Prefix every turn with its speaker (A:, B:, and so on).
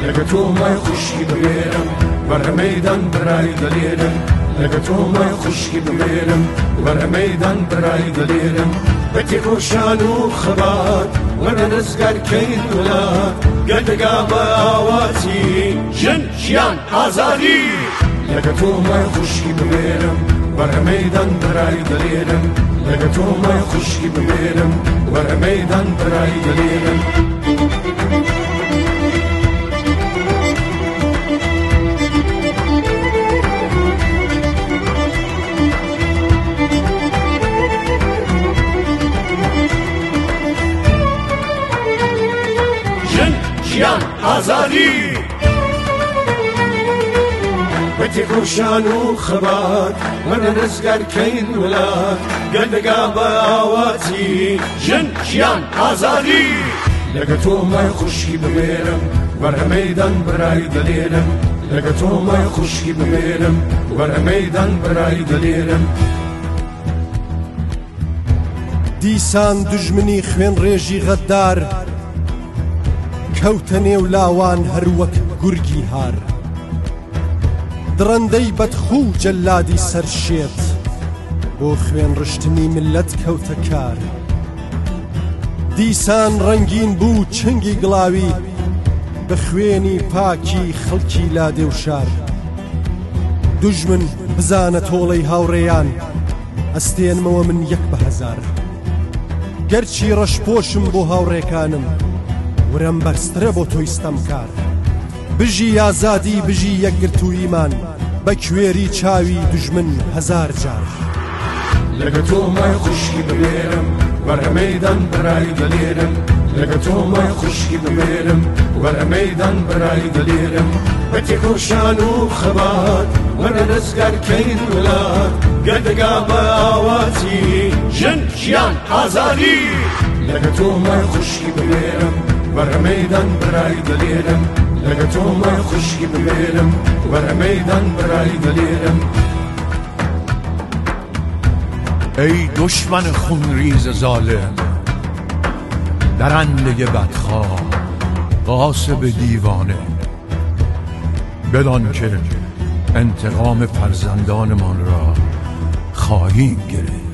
A: لەگە تۆمای خوشکی بمێرم وەرە مەیدان برای دەلێرم لەگە تۆمای خوشکی بمێرم وەرە مەیدان برای دەلێرم بەتی ڕۆشان و خەبات وەرە ڕزگارکەین وڵات گەردەگا بە ئاواتی ژن ژیان ئازادی لەگە تۆمای خوشکی بمێرم وەرە مەیدان برای دەلێرم لەگە تۆمای خوشکی بمێرم وەرە مەیدان برای دەلێرم ژیان ئازادی بەتی ڕۆشان و خەبات وەرە ڕزگارکەین وڵات گەردەگا بە ئاواتی ژن ژیان ئازادی لەگە تۆمای خوشکی بمێرم وەرە مەیدان برای دەلێرم لەگە تۆمای خوشکی بمێرم وەرە مەیدان برای دەلێرم
B: دیسان دوژمنی خوێن ڕێژی غەدار کەوتە نێو لاوان هەر وەک گورگی هار درەندەی بەدخوو جەلادی سەرشێت بۆ خوێن ڕشتنی ملەت کەوتە کار دیسان ڕەنگین بوو چنگی گڵاوی بە خوێنی پاکی خەڵکی لادێ و شار دوژمن بزانە تۆڵەی هاوڕێیان ئەستێنمەوە من یەک بە هەزار گەرچی ڕەشپۆشم بۆ هاوڕێکانم ورم بەرزترە بۆ تۆی ستەمکار بژی ئازادی بژی یەکگرت و ئیمان بە کوێری چاوی دوژمن هەزار جار
A: لەگە تۆمای خوشکی بمێرم وەرە مەیدان برای دەلێرم لەگە تۆمای خوشکی بمێرم وەرە مەیدان برای دەلێرم بەتی ڕۆشان و خەبات وەرە ڕزگارکەین وڵات گەردەگا بە ئاواتی ژن ژیان ئازادی لەگە تۆمای خوشکی بمێرم وەرە مەیدان برای دەلێرم لەگە تۆمای خوشکی بمێرم وەرە مەیدان برای دەلێرم
C: ای دشمن خونریز ظالم درنده بدخواه غاصب دیوانه بدان که انتقام فرزندانمان را خواهیم گرفت